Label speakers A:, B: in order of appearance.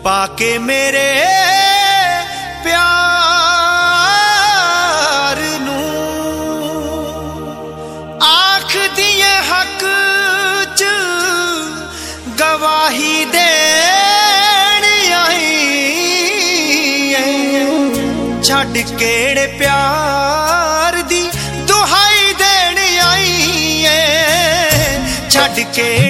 A: पाके मेरे प्यार नू आख दिए हक च गवाही देण आई छड्ड केड़े प्यार दी दुहाई देण आई छड्ड के